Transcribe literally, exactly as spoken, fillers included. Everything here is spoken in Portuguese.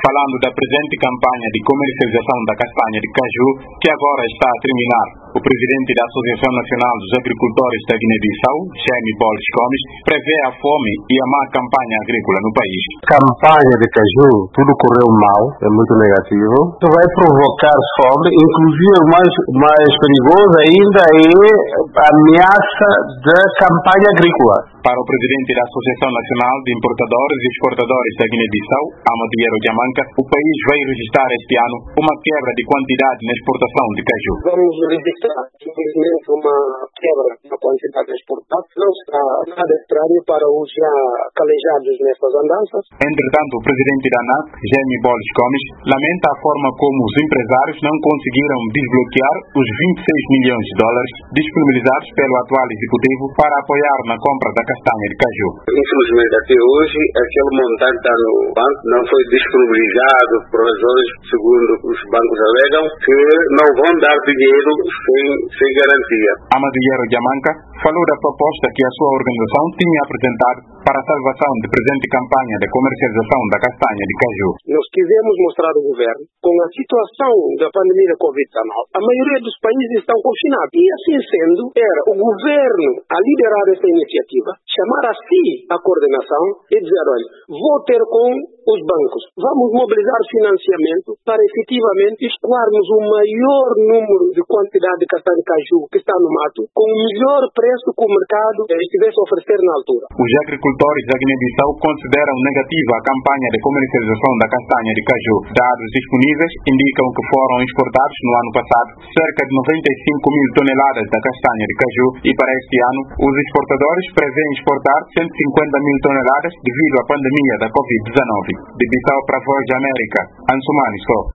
falando da presente campanha de comercialização da castanha de caju, que agora está a terminar. O presidente da Associação Nacional dos Agricultores da Guiné-Bissau, Jaime Boles Gomes, prevê a fome e a má campanha agrícola no país. Campanha de caju, tudo correu mal, é muito negativo. Isso vai provocar fome, inclusive o mais, mais perigoso ainda é a ameaça da campanha agrícola. Para o presidente da Associação Nacional de Importadores e Exportadores da Guiné-Bissau, Amadou Diamanca, o país vai registrar este ano uma quebra de quantidade na exportação de caju. Vamos registrar, simplesmente, uma quebra na quantidade exportada. Não está nada estranho para os já calejados nestas andanças. Entretanto, o presidente da A N A C, Jaime Boles Gomes, lamenta a forma como os empresários não conseguiram desbloquear os vinte e seis milhões de dólares disponibilizados pelo atual executivo para apoiar na compra da castanha de caju. Infelizmente, até hoje, aquele montante está no banco, não foi disponibilizado por razões, segundo os bancos alegam, que não vão dar dinheiro sem, sem garantia. Amadou Diamanca falou da proposta que a sua organização tinha apresentado para a salvação de presente campanha de comercialização da castanha de caju. Nós quisemos mostrar ao governo, com a situação da pandemia da covid dezenove, a maioria dos países estão confinados. E assim sendo, era o governo a liderar essa iniciativa, chamar a si a coordenação e dizer, olha, vou ter com os bancos, vamos mobilizar financiamento para efetivamente escoarmos o maior número de quantidade de castanha de caju que está no mato, com o melhor preço que o mercado estivesse a oferecer na altura. Os agricultores da Guiné-Bissau consideram negativa a campanha de comercialização da castanha de caju. Dados disponíveis indicam que foram exportados no ano passado cerca de noventa e cinco mil toneladas da castanha de caju e para este ano os exportadores prevêem exportar cento e cinquenta mil toneladas devido à pandemia da covid dezenove. De Bissau para a Voz da América, Ansumani Só.